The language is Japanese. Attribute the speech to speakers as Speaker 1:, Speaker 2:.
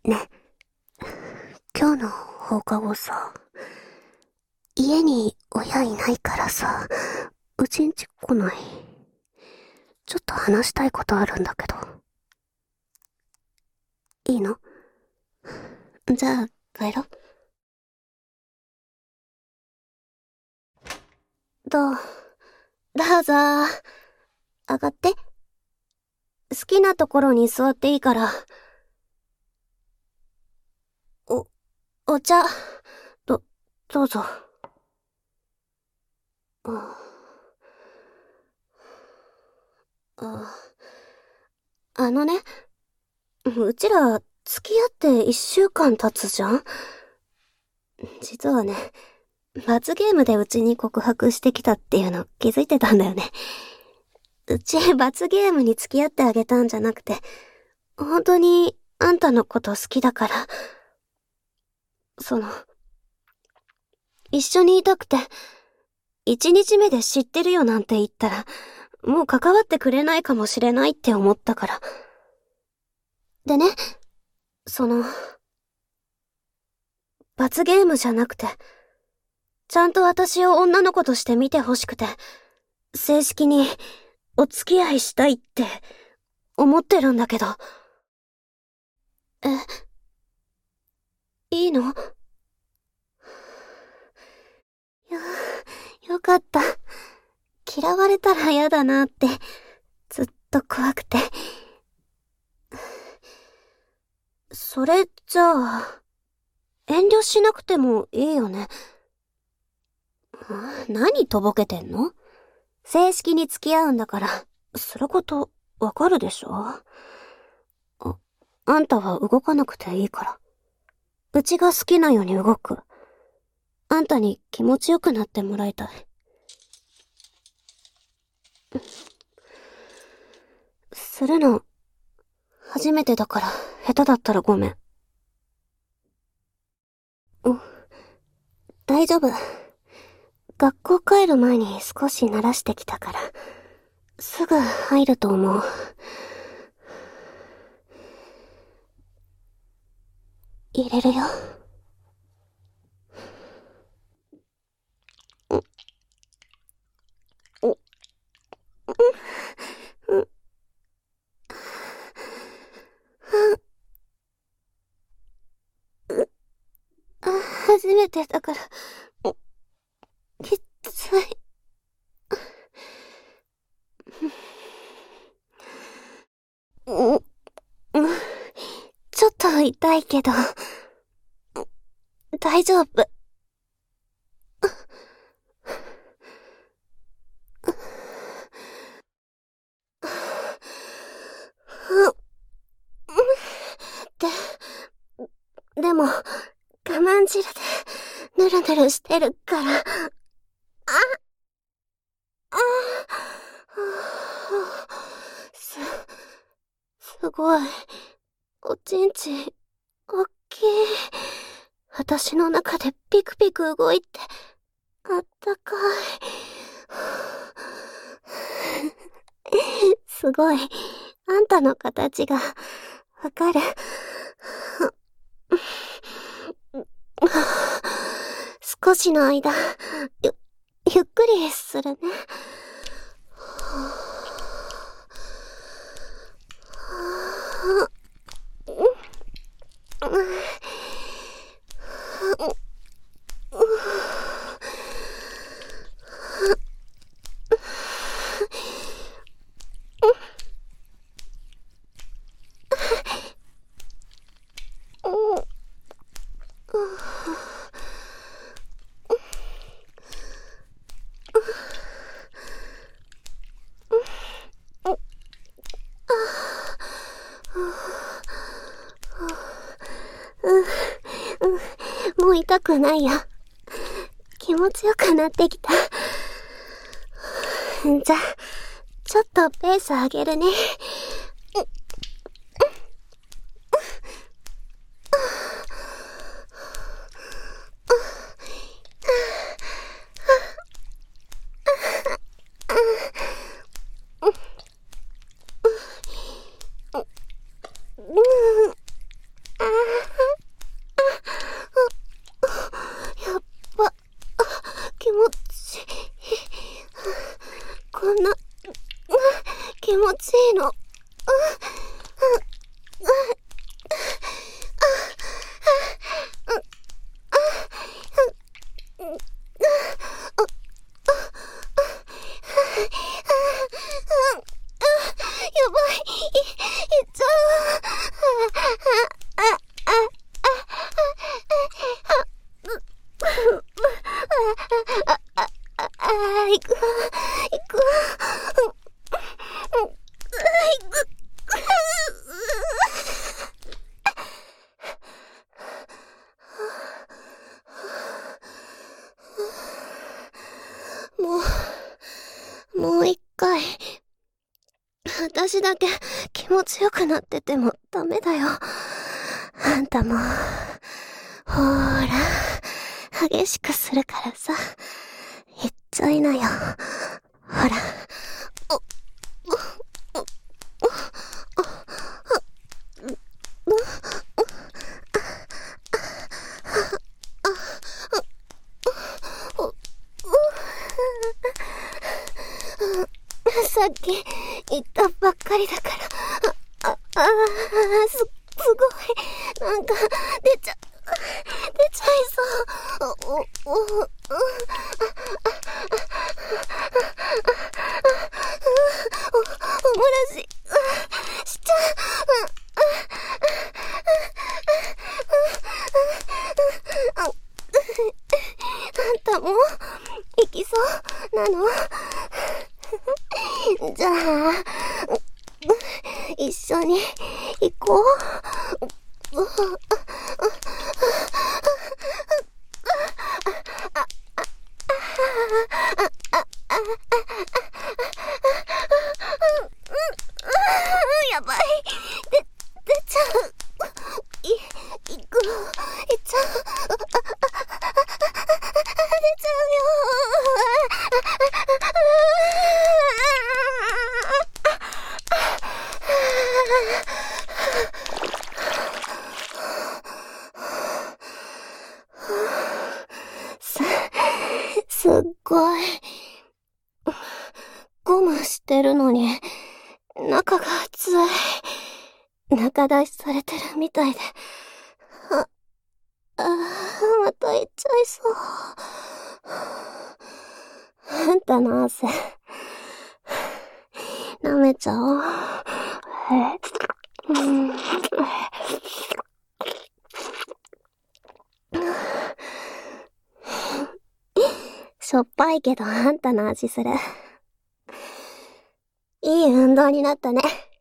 Speaker 1: ね、今日の放課後さ、家に親いないからさ、うちんち来ない？ちょっと話したいことあるんだけど。いいの？じゃあ、帰ろ。どう、どうぞ。上がって。好きなところに座っていいから。お茶、どうぞ。あのね、うちら付き合って1週間経つじゃん？実はね、罰ゲームでうちに告白してきたっていうの気づいてたんだよね。うち罰ゲームに付き合ってあげたんじゃなくて、本当にあんたのこと好きだから、一緒にいたくて、1日目で知ってるよなんて言ったら、もう関わってくれないかもしれないって思ったから。でね、罰ゲームじゃなくて、ちゃんと私を女の子として見てほしくて、正式にお付き合いしたいって思ってるんだけど。え、いいの？よかった。嫌われたら嫌だなって、ずっと怖くて。それじゃあ、遠慮しなくてもいいよね。何とぼけてんの？正式に付き合うんだから、することわかるでしょ？あんたは動かなくていいから。うちが好きなように動く。あんたに気持ちよくなってもらいたい。するの、初めてだから、下手だったらごめん。大丈夫。学校帰る前に少し慣らしてきたから、すぐ入ると思う。入れるよ。初めてだから、きつい。ちょっと痛いけど、大丈夫。でも、我慢汁で、ぬるぬるしてるから、す、すごい。おちんち、おっきい。私の中でピクピク動いて、あったかい。すごい。あんたの形が、わかる。少しの間、ゆっくりするね。もう痛くないよ。気持ちよくなってきた。じゃあ、ちょっとペース上げるね。 行くわ。もう一回。私だけ気持ちよくなっててもダメだよ。あんたも、ほーら、激しくするからさ、言っちゃいなよ。ほら。さっき言ったばっかりだから、すごい、なんか、出ちゃいそう。おもらしちゃう。あんたも行きそうなの？じゃあ、一緒に行こう。やばい。出ちゃう。行くの。行っちゃう。出ちゃうよ。すっごい。ゴムしてるのに、中が熱い。中出しされてるみたいで。また行っちゃいそう。あんたの汗、舐めちゃおう。しょっぱいけどあんたの味する。いい運動になったね。